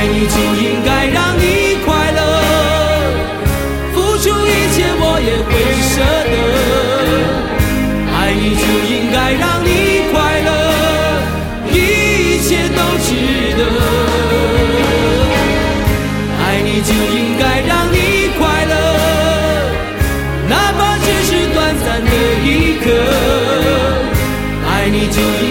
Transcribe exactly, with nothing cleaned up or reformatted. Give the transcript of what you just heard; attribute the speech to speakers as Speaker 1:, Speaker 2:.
Speaker 1: 爱你就应该让你快乐，付出一切我也会舍得。爱你就应该让你快乐，一切都值得。爱你就应该让你快乐，哪怕只是短暂的一刻。爱你就应该